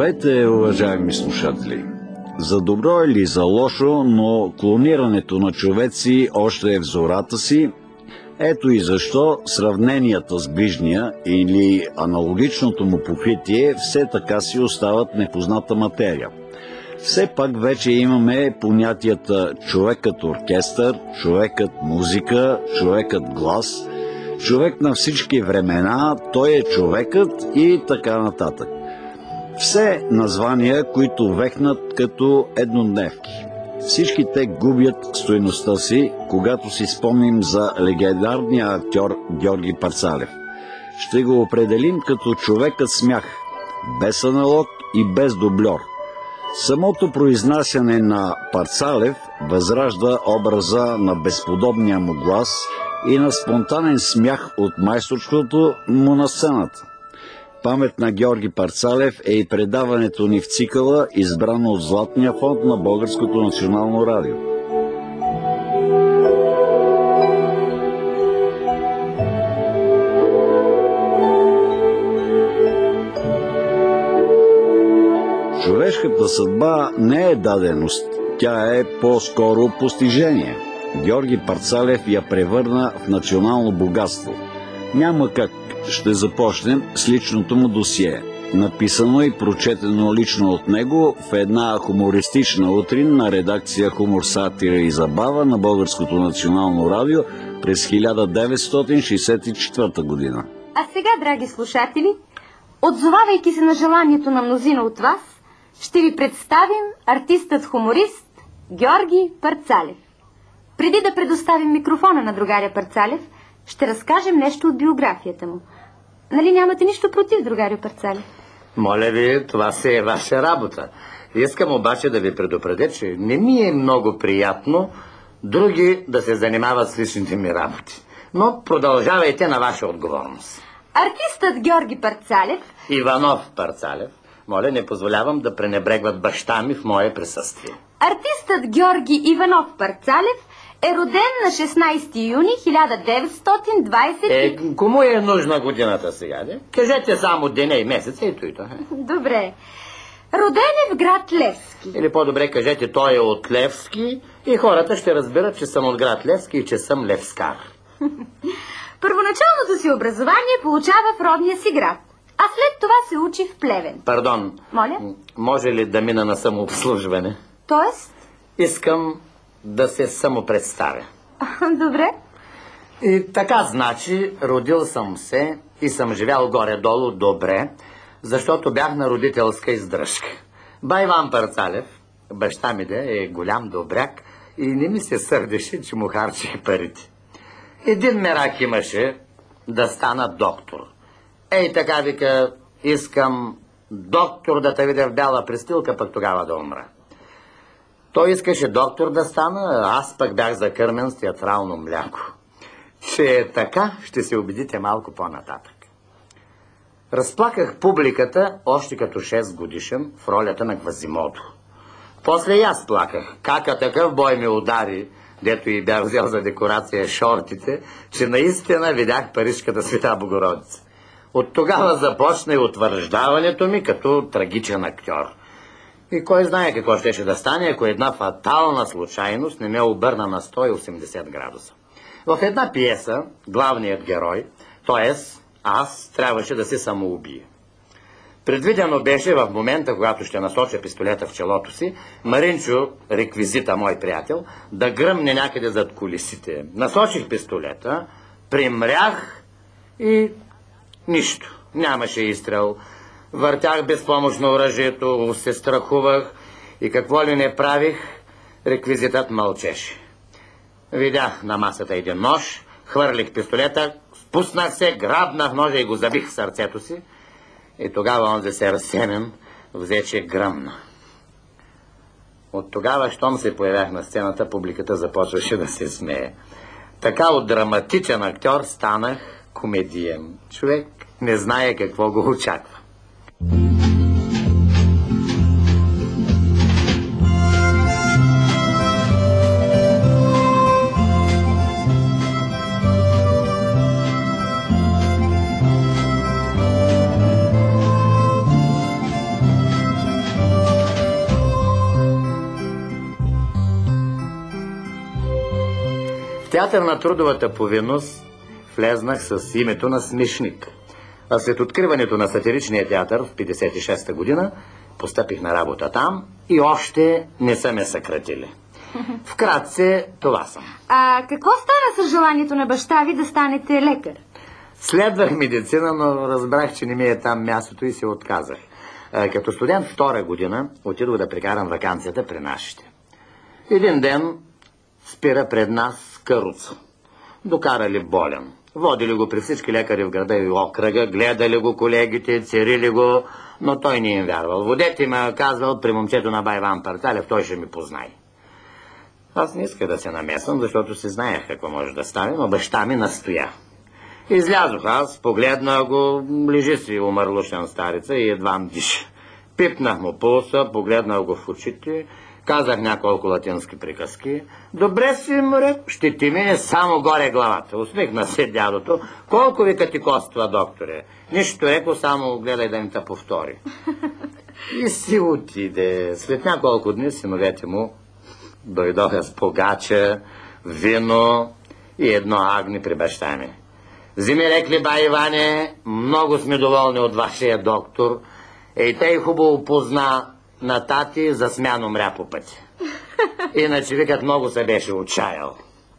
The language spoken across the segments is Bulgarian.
Здравейте, уважаеми слушатели! За добро или за лошо, но клонирането на човеци още е в зората си. Ето и защо сравненията с ближния или аналогичното му покритие все така си остават непозната материя. Все пак вече имаме понятията човекът оркестър, човекът музика, човекът глас, човек на всички времена, той е човекът и така нататък. Все названия, които вехнат като еднодневки. Всички те губят стойността си, когато си спомним за легендарния актьор Георги Парцалев. Ще го определим като човекът смях, без аналог и без дубльор. Самото произнасяне на Парцалев възражда образа на безподобния му глас и на спонтанен смях от майсторството му на сцената. Памет на Георги Парцалев е и предаването ни в цикъла, избрано от Златния фонд на Българското национално радио. Човешката съдба не е даденост, тя е по-скоро постижение. Георги Парцалев я превърна в национално богатство. Няма как. Ще започнем с личното му досие, написано и прочетено лично от него в една хумористична утрин на редакция Хумор, сатира и забава на Българското национално радио през 1964 година. А сега, драги слушатели, отзовавайки се на желанието на мнозина от вас, ще ви представим артистът-хуморист Георги Парцалев. Преди да предоставим микрофона на другаря Парцалев, ще разкажем нещо от биографията му. Нали нямате нищо против, другарю Парцалев? Моля ви, това си е ваша работа. Искам обаче да ви предупредя, че не ми е много приятно други да се занимават с личните ми работи. Но продължавайте на ваша отговорност. Артистът Георги Парцалев... Иванов Парцалев. Моля, не позволявам да пренебрегват баща ми в мое присъствие. Артистът Георги Иванов Парцалев е роден на 16 юни 1920... Кому е нужна годината сега, де? Кажете само деня и месеца и той. Добре. Роден е в град Левски. Или по-добре кажете, той е от Левски и хората ще разберат, че съм от град Левски и че съм левскар. Първоначалното си образование получава в родния си град, а след това се учи в Плевен. Пардон. Моля? Може ли да мина на самообслужване? Тоест? Искам да се самопредставя. Добре. И така, значи, родил съм се и съм живял горе-долу добре, защото бях на родителска издръжка. Бай Иван Парцалев, баща ми е голям добряк и не ми се сърдеше, че му харчи парите. Един мерак имаше да стана доктор. Ей така вика, искам доктор да те видя в бяла престилка, пък тогава да умра. Той искаше доктор да стана, аз пък бях закърмен с театрално мляко. Че е така, ще се убедите малко по-нататък. Разплаках публиката още като 6 годишен в ролята на Квазимодо. После и аз плаках. Кака такъв бой ми удари, дето и бях взел за декорация шортите, че наистина видях Парижката Света Богородица. От тогава започна и утвърждаването ми като трагичен актьор. И кой знае какво щеше да стане, ако една фатална случайност не ме обърна на 180 градуса. В една пиеса главният герой, т.е. аз, трябваше да се самоубие. Предвидено беше в момента, когато ще насоча пистолета в челото си, Маринчо, реквизита, мой приятел, да гръмне някъде зад кулисите. Насочих пистолета, примрях и нищо. Нямаше изстрел. Въртях безпомощно оръжието, се страхувах и какво ли не правих, реквизитът мълчеше. Видях на масата един нож, хвърлих пистолета, спуснах се, грабнах ножа и го забих в сърцето си. И тогава онзи се разсемен взе, че гръмна. От тогава, щом се появях на сцената, публиката започваше да се смее. Така от драматичен актьор станах комедиен. Човек не знае какво го очаква. театър на трудовата повинност влезнах с името на смешник. А след откриването на сатиричния театър в 56-та година постъпих на работа там и още не са ме съкратили. Вкратце, това съм. А какво стана с желанието на баща ви да станете лекар? Следвах медицина, но разбрах, че не ми е там мястото и се отказах. Като студент втора година отидох да прекарам ваканцията при нашите. Един ден спира пред нас каруца. Докарали болен. Водили го при всички лекари в града и окръга, гледали го колегите, церили го, но той не им вярвал. Водете ме казвал при момчето на Байван Парцалев, той ще ми познае. Аз не исках да се намесвам, защото си знаех какво може да стане, но баща ми настоя. Излязох аз, погледнах го, лежи си умърлушен старица и едвам диша. Пипнах му пулса, погледнах го в очите, казах няколко латински приказки. Добре си, море, ще ти мине само горе главата. Усмихна се дядото. Колко ви ти коства, докторе? Нищо реко, само гледай да ми те повтори. И си отиде. След няколко дни синовете му дойдоха с погача, вино и едно агни при баща ми. Вземи, рекли, бай Иване, много сме доволни от вашия доктор. Ей, тъй хубаво позна на тати, за смян умря по пътя. Иначе викът много се беше отчаял.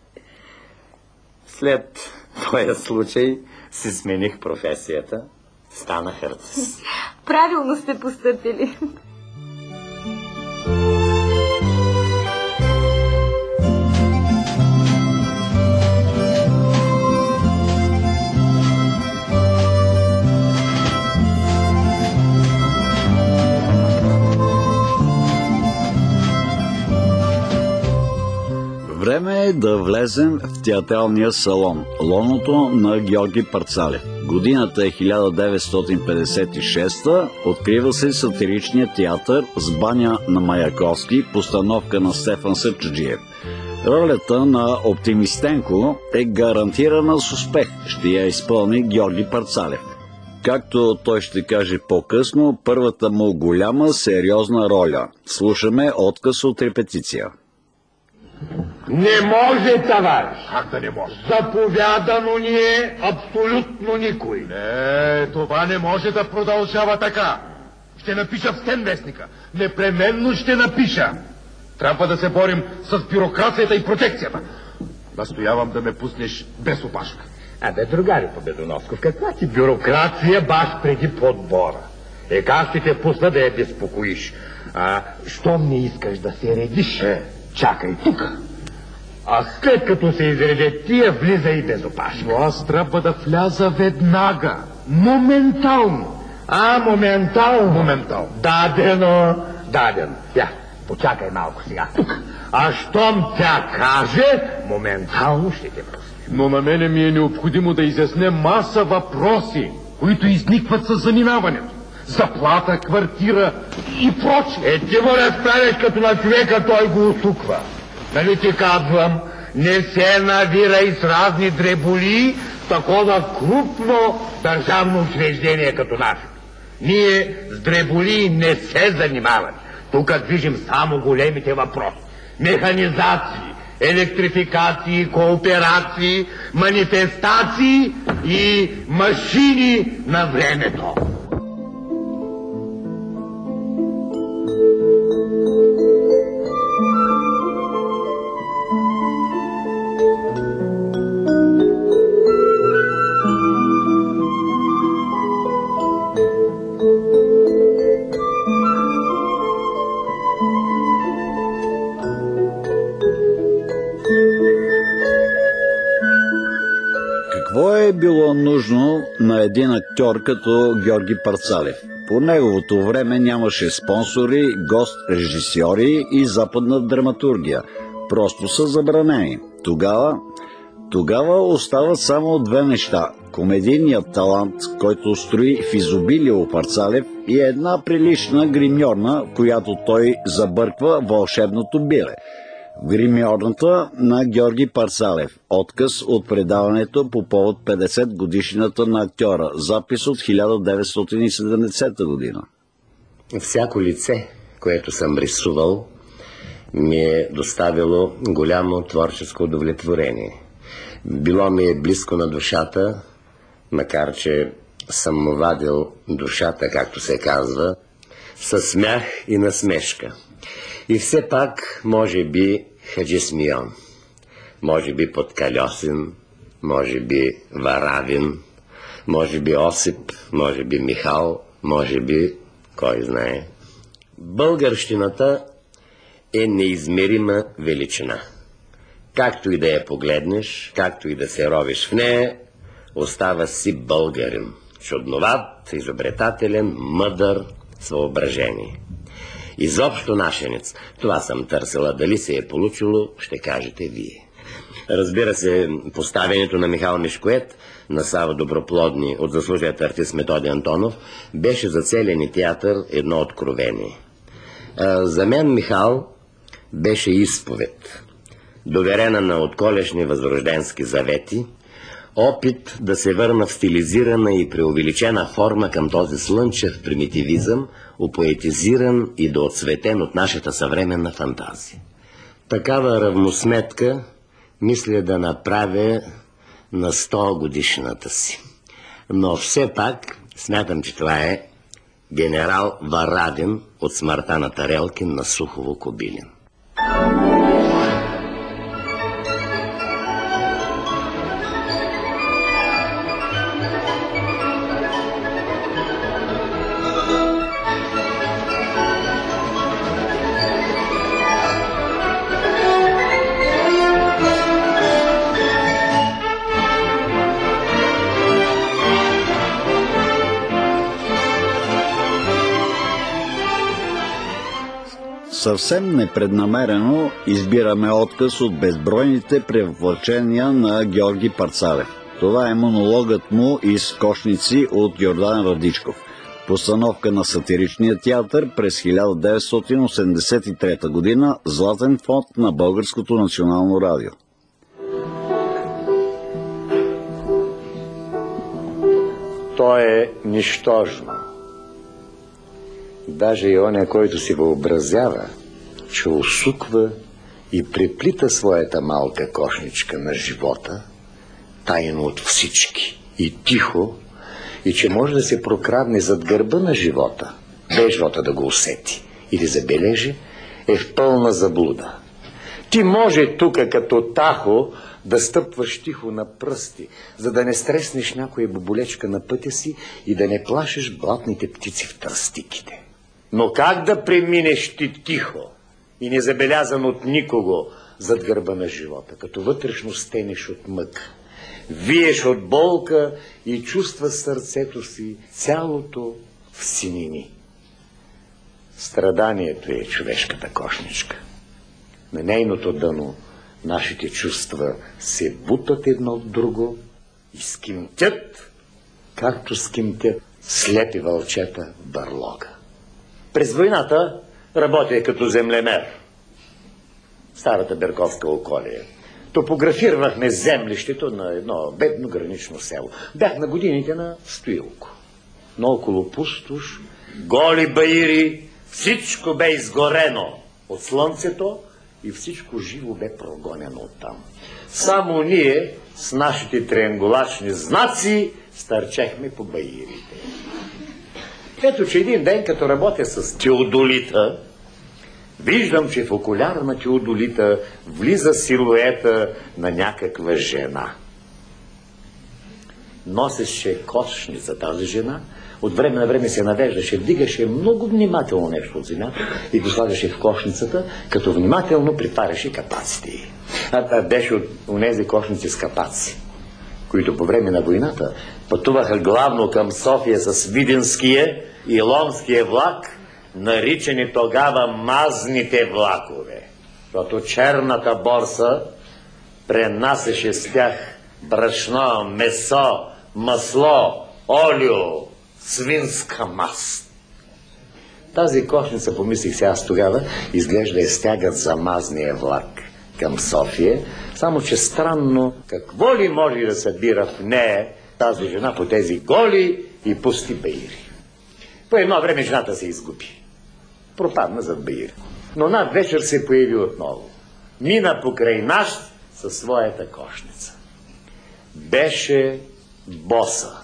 След този случай си смених професията, станах артист. Правилно сте постъпили. Време е да влезем в театралния салон, лоното на Георги Парцалев. Годината е 1956, открива се сатиричният театър с баня на Маяковски, постановка на Стефан Сърчаджиев. Ролята на Оптимистенко е гарантирана с успех, ще я изпълни Георги Парцалев. Както той ще каже по-късно, първата му голяма, сериозна роля. Слушаме отказ от репетиция. Не може, товарищ. Как да не може? Заповядано ни е абсолютно никой. Не, това не може да продължава така. Ще напиша в стен вестника. Непременно ще напиша. Трябва да се борим с бюрокрацията и протекцията. Настоявам да ме пуснеш без опашка. Абе, другари Победоносков, каква ти бюрокрация баш преди подбора? Как ще те пусна да я безпокоиш? Щом не искаш да се редиш, чакай тук. А след като се изредят тия, влиза и без опашка. Но аз трябва да вляза веднага. Моментално. Моментално? Моментално. Дадено. Я, почакай малко сега тук. А щом тя каже, моментално ще те пусне. Но на мене ми е необходимо да изясня маса въпроси, които изникват с заминаването. Заплата, квартира и прочее. Ти му разправиш като на човека, той го усуква. Нали ти казвам, не се навирай с разни дреболи в такова крупно държавно учреждение като нашето. Ние с дреболи не се занимаваме. Тук движим само големите въпроси. Механизации, електрификации, кооперации, манифестации и машини на времето. Какво е било нужно на един актьор като Георги Парцалев? По неговото време нямаше спонсори, гост-режисьори и западна драматургия. Просто са забранени. Тогава остават само две неща. Комедийният талант, който строи в изобилие Парцалев, и една прилична гримьорна, която той забърква вълшебното биле. Гримьорната на Георги Парцалев. Отказ от предаването по повод 50 годишнината на актьора. Запис от 1970 година. Всяко лице, което съм рисувал, ми е доставило голямо творческо удовлетворение. Било ми е близко на душата, макар че съм му вадил душата, както се казва, със смях и насмешка. И все пак, може би, Хаджи Смион, може би Подкалёсин, може би Варавин, може би Осип, може би Михал, може би, кой знае. Българщината е неизмерима величина. Както и да я погледнеш, както и да се ровиш в нея, остава си българин. Чудноват, изобретателен, мъдър, с въображение. Изобщо нашенец. Това съм търсила. Дали се е получило, ще кажете вие. Разбира се, поставянето на Михал Мишкоет на Сава Доброплодни от заслуженият артист Методи Антонов беше за целия ни театър едно откровение. За мен Михал беше изповед, доверена на отколешни възрожденски завети, опит да се върна в стилизирана и преувеличена форма към този слънчев примитивизъм, опоетизиран и доотцветен от нашата съвременна фантазия. Такава равносметка мисля да направя на 100 годишната си. Но все пак смятам, че това е генерал Варавин от Смъртта на Тарелкин на Сухово-Кобилин. Съвсем непреднамерено избираме отказ от безбройните превъплъчения на Георги Парцалев. Това е монологът му из Кошници от Йордан Радичков. Постановка на сатиричния театър през 1983 година, Златен фонд на Българското национално радио. То е нищожно. Даже и оня, който си въобразява, че усуква и преплита своята малка кошничка на живота, тайно от всички и тихо, и че може да се прокрадне зад гърба на живота, без живота да го усети или забележи, е в пълна заблуда. Ти може тука като Тахо да стъпваш тихо на пръсти, за да не стреснеш някоя боболечка на пътя си и да не плашеш блатните птици в тръстиките. Но как да преминеш ти тихо и незабелязан от никого зад гърба на живота, като вътрешно стенеш от мък, виеш от болка и чувства сърцето си цялото в синини. Страданието е човешката кошничка. На нейното дъно нашите чувства се бутат едно от друго и скимтят, както скимтят слепи вълчета в бърлога. През войната работя като землемер. Старата Берковска околие. Топографирахме землището на едно бедно гранично село. Бях на годините на Стоилко. Но около пустош, голи баири, всичко бе изгорено от слънцето и всичко живо бе прогонено оттам. Само ние с нашите триангулачни знаци стърчехме по баирите. Ето, че един ден, като работя с теодолита, виждам, че в окуляра на теодолита влиза силуета на някаква жена. Носеше кошница тази жена, от време на време се навеждаше, вдигаше много внимателно нещо от земята и го слагаше в кошницата, като внимателно притваряше капаците й. Беше от онези кошници с капаци, които по време на войната пътуваха главно към София с Видинския и Ломския влак, наричани тогава мазните влакове, защото черната борса пренасеше с тях брашно, месо, масло, олио, свинска маст. Тази кошница, помислих се аз тогава, изглежда е стягат за мазния влак към София, само че странно, какво ли може да събира в нея тази жена по тези голи и пусти баири. По едно време жената се изгуби. Пропадна зад баири. Но над вечер се появи отново. Мина покрай наш със своята кошница. беше боса.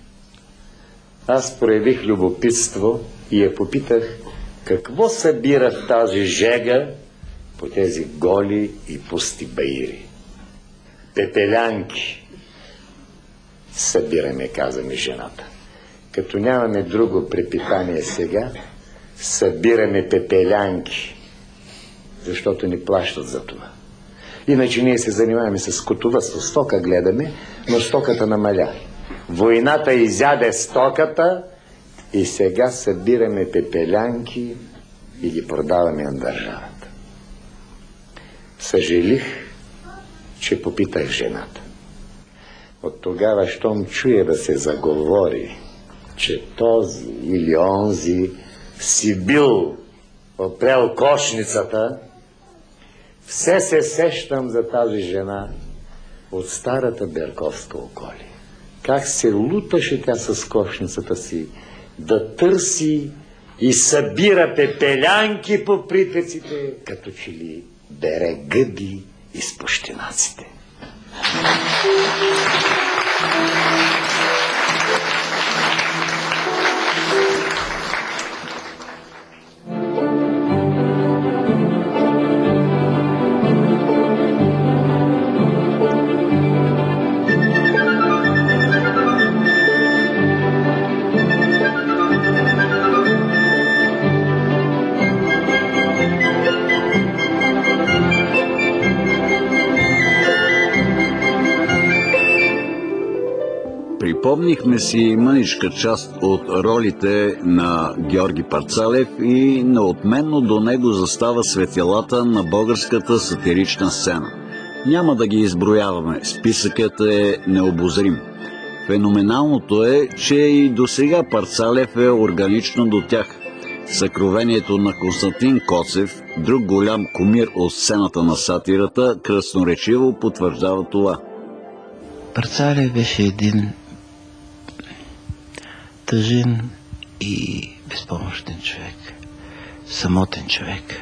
Аз проявих любопитство и я попитах какво събира в тази жега по тези голи и пусти баири. Пепелянки събираме, каза ми жената. Като нямаме друго препитание сега, събираме пепелянки, защото ни плащат за това. Иначе ние се занимаваме с скотовъдство. Стока гледаме, но стоката намаля. Войната изяде стоката и сега събираме пепелянки и ги продаваме на държавата. Съжалих, че попитах жената. От тогава, щом чуя да се заговори, че този или онзи си бил опрел кошницата, все се сещам за тази жена от старата Берковска околия. Как се луташе тя с кошницата си да търси и събира пепелянки по притеците, като че ли бере гъби из пущинаците. Припомнихме си мъничка част от ролите на Георги Парцалев и неотменно до него застава светилата на българската сатирична сцена. Няма да ги изброяваме, списъкът е необозрим. Феноменалното е, че и досега Парцалев е органично до тях. Съкровението на Константин Коцев, друг голям кумир от сцената на сатирата, красноречиво потвърждава това. Парцалев беше един тъжен и безпомощен човек, самотен човек.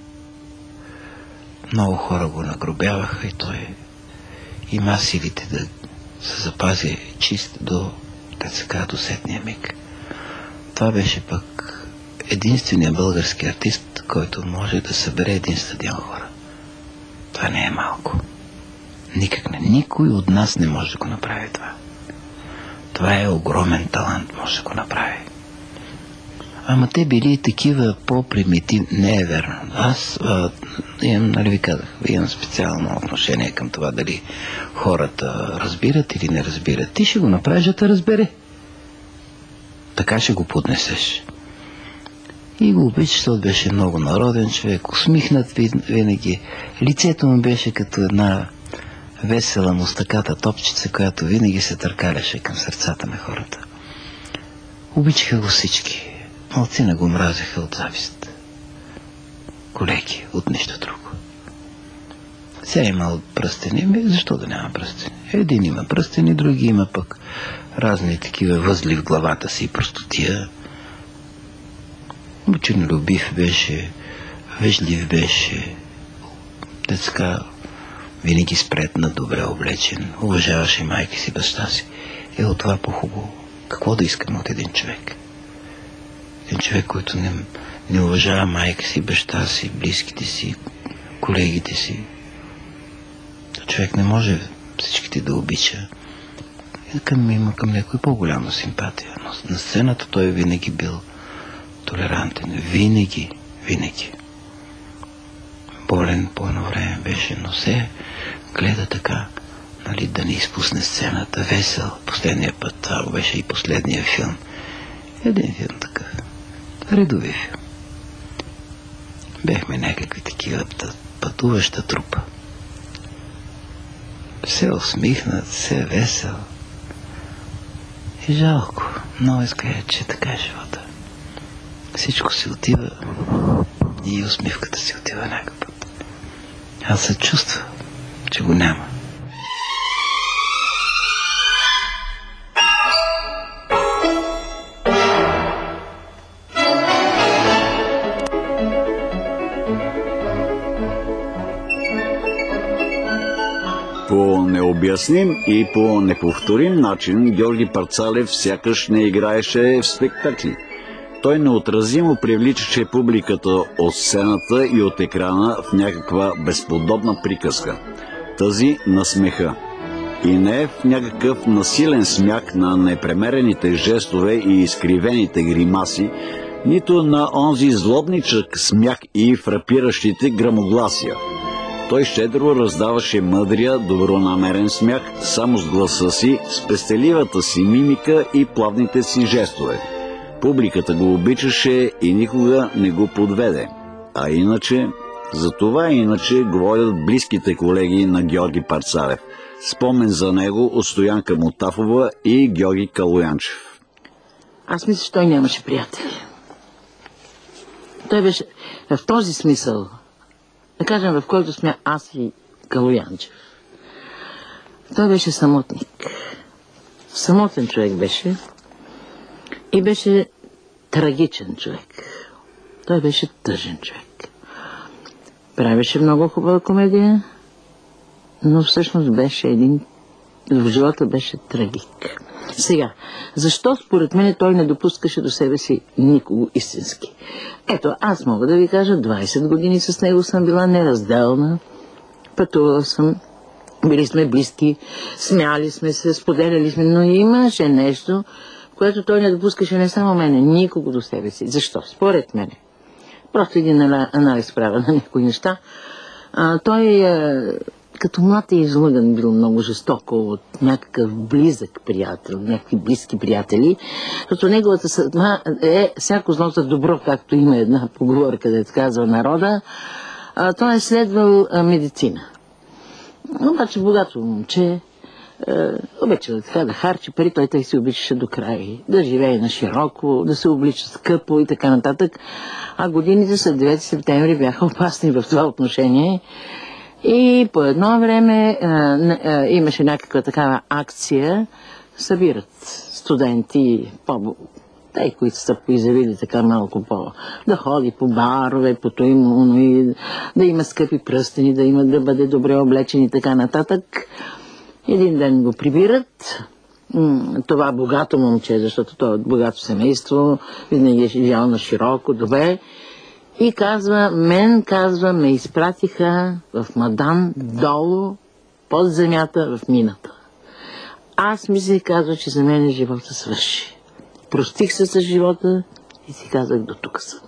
Много хора го нагробяваха и той има силите да се запази чист до, до сетния миг. Това беше пък единственият български артист, който може да събере един стадион хора. Това не е малко. Никак не. Никой от нас не може да го направи това. Това е огромен талант, може да го направи. Ама те били такива по-примитивни. Не е верно. Аз имам, нали ви казах, имам специално отношение към това дали хората разбират или не разбират. Ти ще го направиш да те разбере. Така ще го поднесеш. И го обича, защото беше много народен човек, усмихнат винаги. Лицето му беше като една весела мустаката топчица, която винаги се търкаляше към сърцата на хората. Обичаха го всички. Малцина го мразеха от завист. Колеги, от нищо друго. Сега имал пръстени, защо да няма пръстени? Един има пръстени, други има пък разни такива възли в главата си и простотия. Ученолюбив беше, вежлив беше, детска, винаги спретна, добре облечен, уважаваше майка си, баща си. От това по-хубаво. Какво да искаме от един човек? Един човек, който не уважава майка си, баща си, близките си, колегите си. Човек не може всичките да обича. Има към някой по-голяма симпатия. Но на сцената той винаги бил толерантен. Винаги. Болен по едно време беше, но се гледа така, нали, да не изпусне сцената. Весел. Последния път, това беше и последния филм. Един филм такъв. Редови филм. Бехме някакви такива пътуваща трупа. Все усмихнат, все весел. И жалко. Много изгледа, че така е живота. Всичко си отива и усмивката си отива някакъв път. Аз се чувствам, че го няма. По необясним и по неповторим начин Георги Парцалев сякаш не играеше в спектакли. Той неотразимо привличаше публиката от сцената и от екрана в някаква безподобна приказка. Тази на смеха. И не в някакъв насилен смях на непремерените жестове и изкривените гримаси, нито на онзи злобничък смях и фрапиращите грамогласия. Той щедро раздаваше мъдрия, добронамерен смях само с гласа си, с пестеливата си мимика и плавните си жестове. Публиката го обичаше и никога не го подведе. А иначе, за това иначе говорят близките колеги на Георги Парцалев. Спомен за него от Стоянка Мутафова и Георги Калоянчев. Аз мисля, че той нямаше приятели. Той беше в този смисъл, да кажем, в който сме аз и Калоянчев. Той беше самотник. Самотен човек беше и беше трагичен човек. Той беше тъжен човек. Правеше много хубава комедия, но всъщност беше в живота беше трагик. Сега, защо според мен той не допускаше до себе си никого истински? Ето, аз мога да ви кажа, 20 години с него съм била неразделна, пътувала съм, били сме близки, смяли сме се, споделяли сме, но имаше нещо, което той не допускаше не само мене, никого до себе си. Защо? Според мене. Просто един анализ правя на някои неща. Той като млад е излъган бил много жестоко от някакъв близък приятел, някакви близки приятели, защото неговата съдба е всяко зло за добро, както има една поговорка, да казва народа. Той е следвал медицина. Обаче богато момче, обича така да харчи пари, той си обичаше до край, да живее на широко, да се облича скъпо и така нататък. А годините след 9 септември бяха опасни в това отношение. И по едно време имаше някаква такава акция, събират студенти, те, които са поизявили така малко да ходи по барове, по той, да има скъпи пръстени, да бъде добре облечен и така нататък. Един ден го прибират, това богато момче, защото той е от богато семейство, винаги е живял на широко, добре. И казва, ме изпратиха в Мадан долу, под земята, в мината. Аз ми се казва, че за мен живота свърши. Простих се с живота и си казах, до тук съм.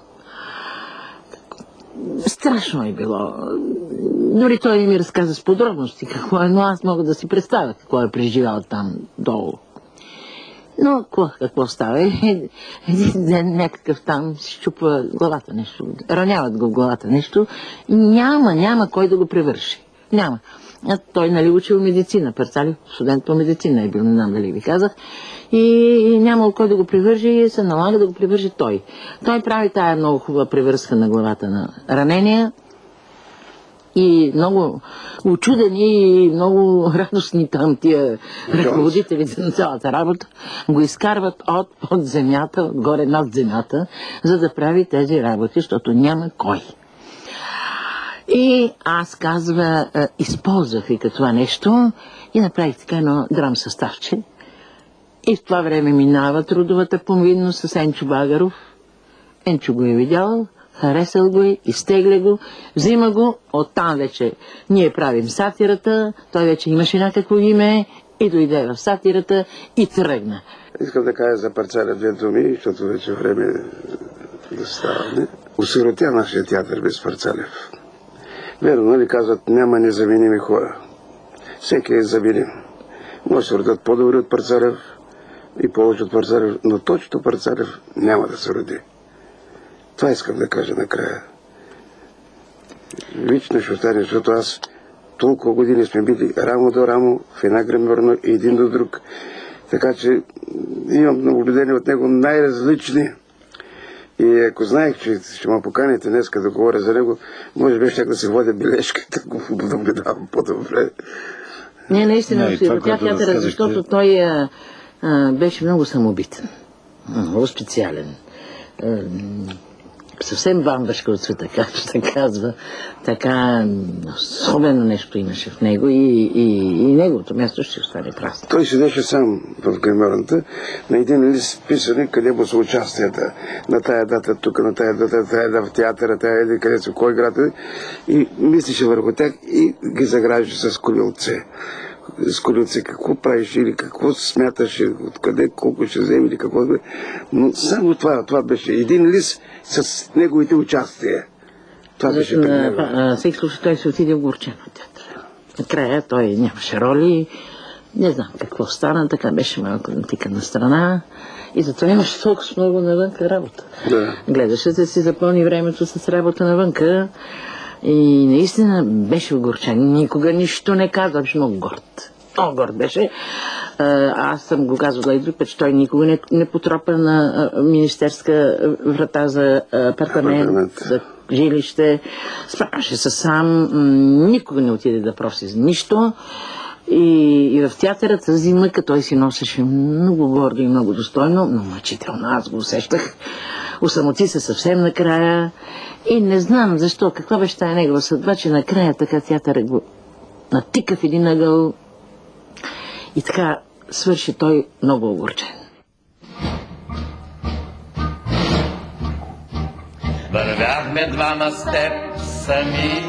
Страшно е било. Дори той не ми разказа с подробности какво е, но аз мога да си представя какво е преживял там долу. Но какво става? Един ден някакъв там си щупва главата нещо, раняват го в главата нещо и няма кой да го превърши. Няма. Той учил медицина, Парцалев, студент по медицина е бил, не знам дали ви казах, и нямал кой да го превържи и се налага да го превържи той. Той прави тая много хубава превърска на главата на ранения и много учудени и много радостни там тия ръководителите на цялата работа го изкарват под земята, отгоре над земята, за да прави тези работи, защото няма кой. И аз, казва, използвах и това нещо и направих така едно драм съставче. И в това време минава трудовата повинност с Енчо Багаров. Енчо го е видял, харесал го е, изтегля го, взима го, оттам вече ние правим сатирата, той вече имаше някакво име и дойде в сатирата и тръгна. Искам да кажа за Парцалев две думи, защото вече време да ставаме. Осиротя нашия театър без Парцалев. Верно, нали казват, няма незаменими хора. Всеки е заменим. Може да се родят по-добри от Парцалев и повече от Парцалев, но точно Парцалев няма да се роди. Това искам да кажа накрая. Вечно ще остане, защото аз толкова години сме били рамо до рамо, в една гримьорна, един до друг. Така че имам наблюдение от него най-различни. И ако знаех, че ще ме поканите днеска да говоря за него, може би ще да се водя бележка, да го наблюдавам по-добре. Не, наистина, театъра, защото той беше много самобитен. Много специален. съвсем бамбашка от света, както се казва. Така особено нещо имаше в него и неговото място ще остане празно. Той седеше сам в гримьорната на един лист писане, къде му са участията. На тая дата тук, на тая дата, в театъра, тая къде са, кой град е. И мислеше върху тях и ги заграждаше с колилце. С колилце какво правиш или какво смяташ, откъде, колко ще вземе или какво. Но само това беше един лист с неговите участия. Това беше на всеки случай той се отиде в Горчено театър. Накрая той нямаше роли, не знам какво стана, така беше малко натикана страна и затова имаше толкова много навънка работа. Да. Гледаше да си запълни времето с работа навънка и наистина беше огорчен. Никога нищо не каза, беше много горд. Много горд беше. Аз съм го казвала и друг път, че той никога не потропа на министерска врата за апартамент, за жилище. Справяше се сам, никога не отиде да проси за нищо. И в театъра тази мъка той си носеше много гордо и много достойно, но мъчително. Аз го усещах. Усамоти се съвсем накрая и не знам защо, каква беше тая негова съдба, че накрая така театъра го натика в един ъгъл и така свърши той много огорчен. Вървяхме двама с теб сами,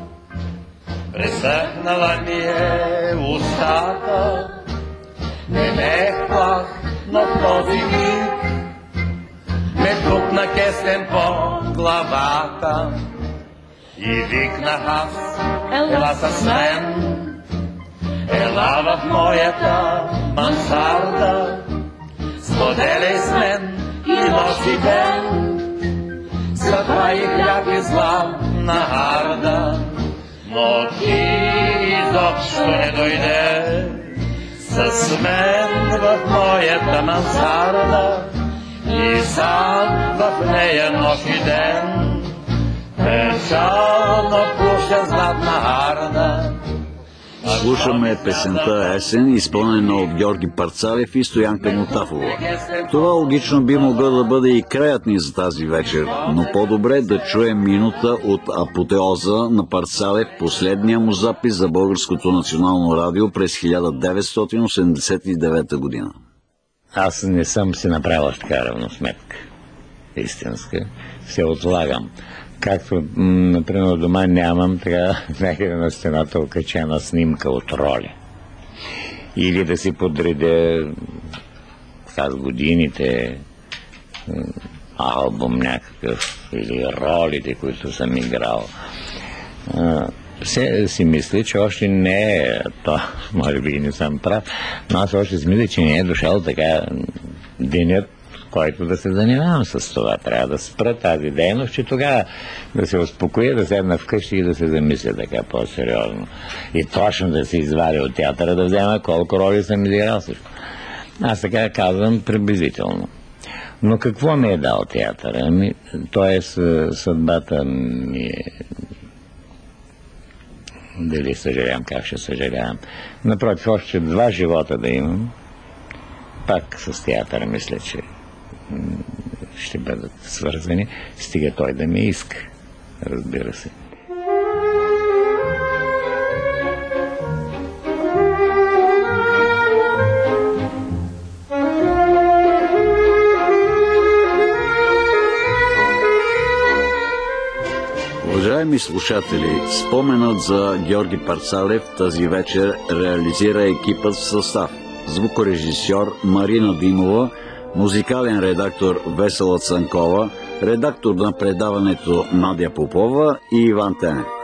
пресъхнала ми е устата, не ме плах, но в този миг ме тупна кестен по главата и викнах аз, ела с мен, ела в моята мансарда, споделяй с мен и нощ и ден, съдба и хляб и златна арда. Но ти изобщо не дойде с мен в моята мансарда и сам в нея нощ и ден печално пуша златна арда. Слушаме песента "Есен", изпълнена от Георги Парцалев и Стоянка Мотафова. Това логично би могло да бъде и краят ни за тази вечер, но по-добре да чуем минута от апотеоза на Парцалев, последния му запис за Българското национално радио през 1989 година. Аз не съм си направил така равносметка. Истинска. Се отлагам. Както, например, дома нямам така някъде на стената окачена снимка от роли. Или да си подредя с годините албум някакъв или ролите, които съм играл. Все си мисля, че още не е то, може би не съм прав, но аз още си мисля, че не е дошъл така денят, който да се занимавам с това. Трябва да спра тази дейност, че тогава да се успокоя, да седна вкъщи и да се замисля така по-сериозно. И точно да се извадя от театъра, да взема колко роли съм изиграл също. Аз така казвам приблизително. Но какво ми е дал театъра? Тоест съдбата ми е... Дали съжалявам, как ще съжалявам. Напротив, още 2 живота да имам, пак с театъра мисля, че ще бъдат свързвани, стига той да ме иска, разбира се. Уважаеми слушатели, споменът за Георги Парцалев тази вечер реализира екипът в състав: звукорежисьор Марина Димова, музикален редактор Весела Цанкова, редактор на предаването Надя Попова и Иван Тенев.